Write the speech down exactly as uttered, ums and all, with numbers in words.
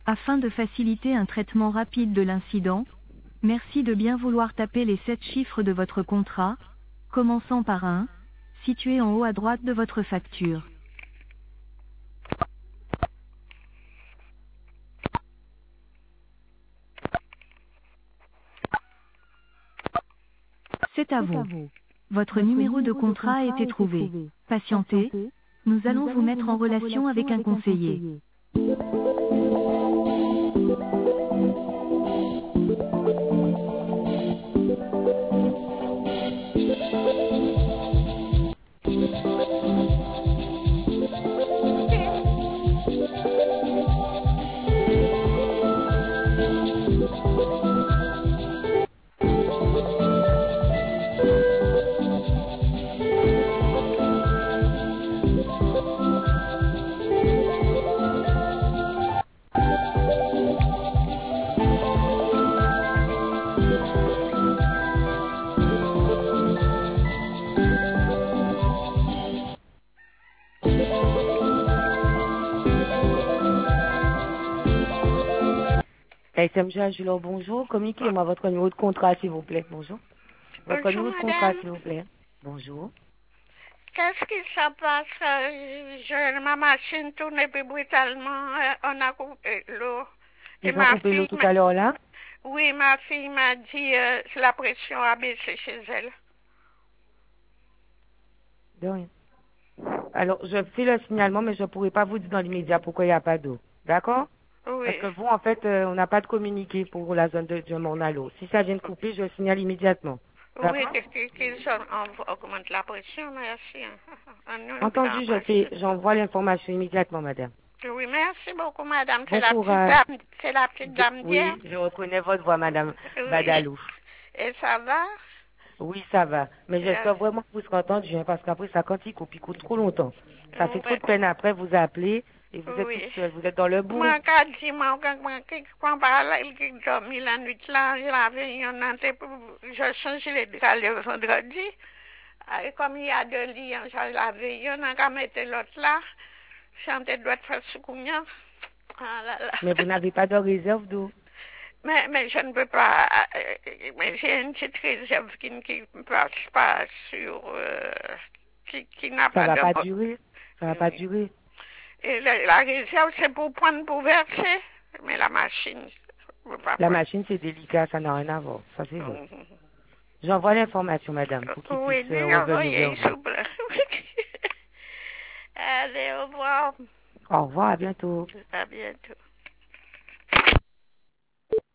Afin de faciliter un traitement rapide de l'incident, merci de bien vouloir taper les sept chiffres de votre contrat, commençant par un, situé en haut à droite de votre facture. C'est à vous. Votre numéro de contrat a été trouvé. Patientez, nous allons vous mettre en relation avec un conseiller. S M G Julien, bonjour. Communiquez-moi votre numéro de contrat, s'il vous plaît. Bonjour. Votre Bonjour, numéro de contrat, madame. s'il vous plaît. Bonjour. Qu'est-ce qui se passe? Euh, Je, ma machine tourne et puis brutalement, euh, on a coupé l'eau. Et Ils ont ma coupé l'eau fille, tout m'a- à l'heure, là. oui, ma fille m'a dit euh, la pression a baissé chez elle. De rien. Alors, je fais le signalement, mais je ne pourrai pas vous dire dans l'immédiat pourquoi il n'y a pas d'eau. D'accord? Parce Oui, que vous, en fait, euh, on n'a pas de communiqué pour la zone de Diamond-à-l'eau. Si ça vient de couper, je signale immédiatement. oui, D'accord? que- que- qu'ils ont- on augmente la pression, merci. hein. On nous Entendu, je fais, fait. j'envoie l'information immédiatement, madame. Oui, merci beaucoup, madame. C'est Bon la petite courage. dame, c'est la petite Je- dame d'hier. oui, je reconnais votre voix, madame Oui. Badalou. Et ça va? Oui, ça va. Mais Euh, j'espère vraiment que vous serez entendu, hein, parce qu'après, ça, quand il coupe, il coupe trop longtemps. Ça fait trop ouais. de peine après vous appeler et vous êtes toute Oui. seule. Vous êtes dans le bout. Moi, quand dit, moi, quand moi, quand par il qui dormi la nuit là, je l'avais, il y en a, je change les draps le vendredi. Et comme il y a deux lits, je l'avais, il y en a qu'à mettre l'autre là. Chanter doit faire ce qu'on y a. Ah là là. Mais vous n'avez pas de réserve d'eau. Mais, mais je ne peux pas, euh, mais j'ai une petite réserve qui ne passe pas sur, euh, qui, qui n'a Ça pas va de... pas durer. Ça va pas Oui. durer. Et la, la réserve, c'est pour prendre, pour verser. Mais la machine, je ne peux pas La prendre. machine, c'est délicat, ça n'a rien à voir. Ça, c'est vrai. Mhm. J'envoie l'information, madame, pour qu'il Oui, puisse euh, dis revenir vers envoyez, s'il vous. vous plaît. Allez, au revoir. Au revoir, à bientôt. À bientôt.